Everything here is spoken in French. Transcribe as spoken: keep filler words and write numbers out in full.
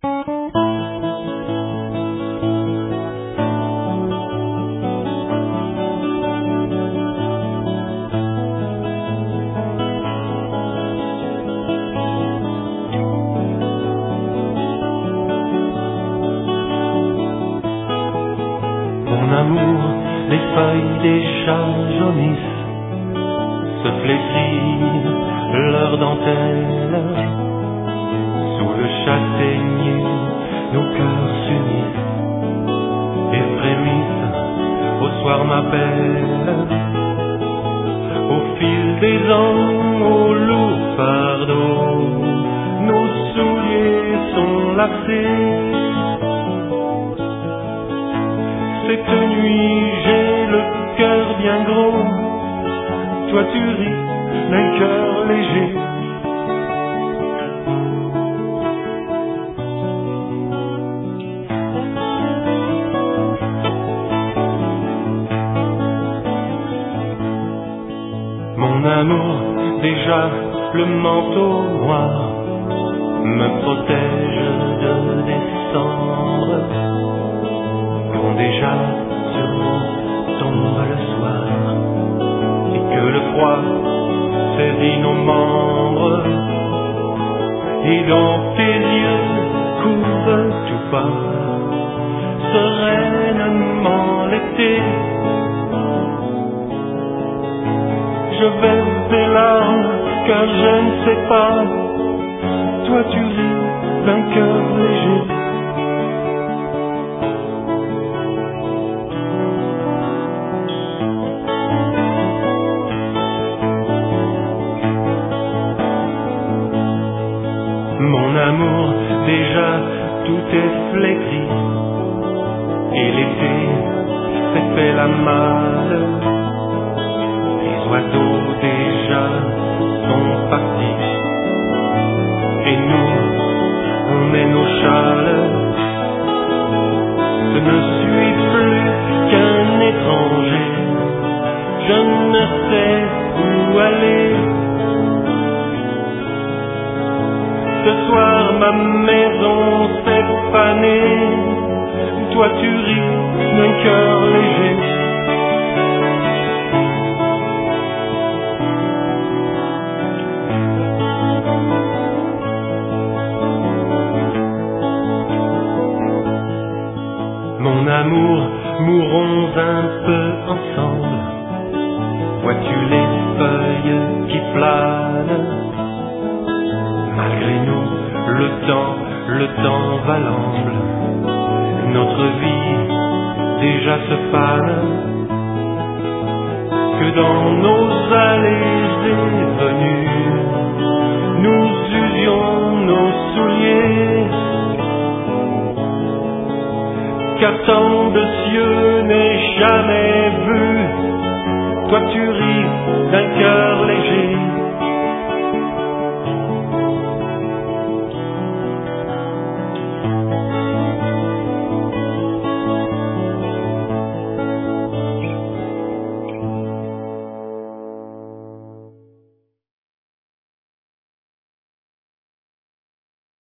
Mon amour, les feuilles déjà jaunissent, se flétrissent leurs dentelles. Sous le châtaignier, nos cœurs s'unissent et frémissent. Au soir, ma belle, au fil des ans, au lourd fardeau, nos souliers sont lacés. Cette nuit, j'ai le cœur bien gros. Toi, tu ris d'un cœur léger. Mon amour, déjà le manteau noir me protège de décembre. Quand déjà sur nous tombe le soir et que le froid saisit nos membres, et dans tes yeux couvre tout bas sereinement l'été. Je verse des larmes car je ne sais pas, toi tu ris d'un cœur léger. Mon amour, déjà tout est flétri, et l'été s'est fait la malle. Les oiseaux déjà sont partis, et nous, on met nos châles. Je ne suis plus qu'un étranger, je ne sais où aller. Ce soir ma maison s'est fanée, toi tu ris d'un cœur léger. Mon amour, mourons un peu ensemble. Vois-tu les feuilles qui planent? Malgré nous, le temps, le temps va l'amble. Notre vie déjà se fane. Que dans nos allées et venues, nous usions nos souliers. Car tant de cieux n'est jamais vu